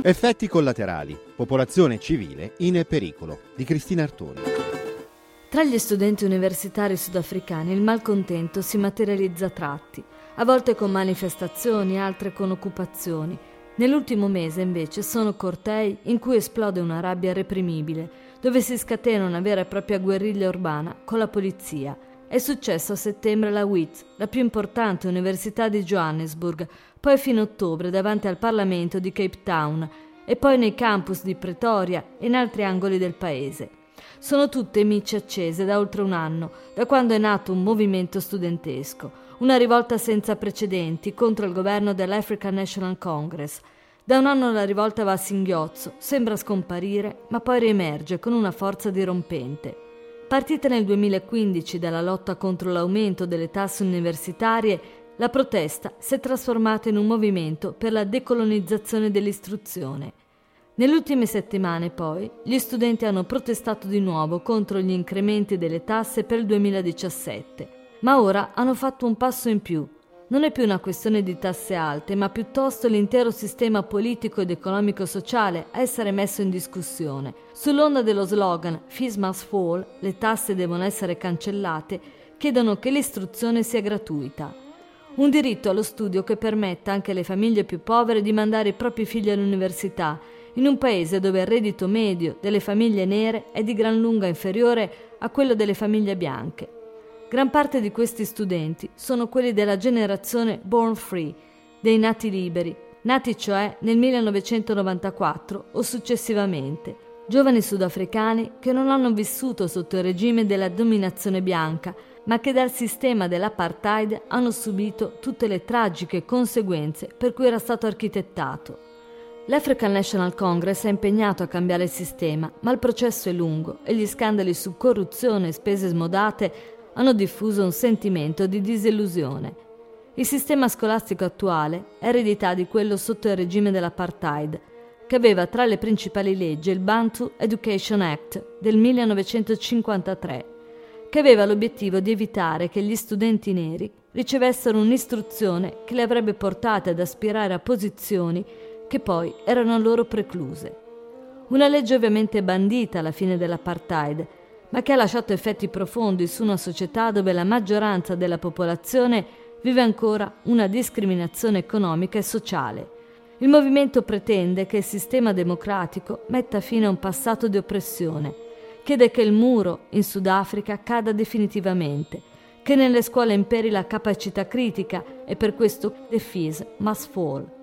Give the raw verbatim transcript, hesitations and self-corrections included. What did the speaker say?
Effetti collaterali. Popolazione civile in pericolo. Di Cristina Artoni. Tra gli studenti universitari sudafricani il malcontento si materializza a tratti, a volte con manifestazioni, altre con occupazioni. Nell'ultimo mese, invece, sono cortei in cui esplode una rabbia reprimibile, dove si scatena una vera e propria guerriglia urbana con la polizia. È successo a settembre alla Wits, la più importante università di Johannesburg, poi a fine ottobre davanti al Parlamento di Cape Town e poi nei campus di Pretoria e in altri angoli del paese. Sono tutte micce accese da oltre un anno, da quando è nato un movimento studentesco, una rivolta senza precedenti contro il governo dell'African National Congress. Da un anno la rivolta va a singhiozzo, sembra scomparire, ma poi riemerge con una forza dirompente. Partita nel duemilaquindici dalla lotta contro l'aumento delle tasse universitarie, la protesta si è trasformata in un movimento per la decolonizzazione dell'istruzione. Nelle ultime settimane, poi, gli studenti hanno protestato di nuovo contro gli incrementi delle tasse per il duemiladiciassette, ma ora hanno fatto un passo in più. Non è più una questione di tasse alte, ma piuttosto l'intero sistema politico ed economico-sociale a essere messo in discussione. Sull'onda dello slogan "Fees must fall", le tasse devono essere cancellate, chiedono che l'istruzione sia gratuita. Un diritto allo studio che permetta anche alle famiglie più povere di mandare i propri figli all'università, in un paese dove il reddito medio delle famiglie nere è di gran lunga inferiore a quello delle famiglie bianche. Gran parte di questi studenti sono quelli della generazione Born Free, dei nati liberi, nati cioè nel millenovecentonovantaquattro o successivamente, giovani sudafricani che non hanno vissuto sotto il regime della dominazione bianca, ma che dal sistema dell'apartheid hanno subito tutte le tragiche conseguenze per cui era stato architettato. L'African National Congress è impegnato a cambiare il sistema, ma il processo è lungo e gli scandali su corruzione e spese smodate hanno diffuso un sentimento di disillusione. Il sistema scolastico attuale è eredità di quello sotto il regime dell'apartheid, che aveva tra le principali leggi il Bantu Education Act del millenovecentocinquantatré, che aveva l'obiettivo di evitare che gli studenti neri ricevessero un'istruzione che li avrebbe portate ad aspirare a posizioni che poi erano loro precluse. Una legge ovviamente bandita alla fine dell'apartheid, ma che ha lasciato effetti profondi su una società dove la maggioranza della popolazione vive ancora una discriminazione economica e sociale. Il movimento pretende che il sistema democratico metta fine a un passato di oppressione, chiede che il muro in Sudafrica cada definitivamente, che nelle scuole imperi la capacità critica e per questo the fees must fall.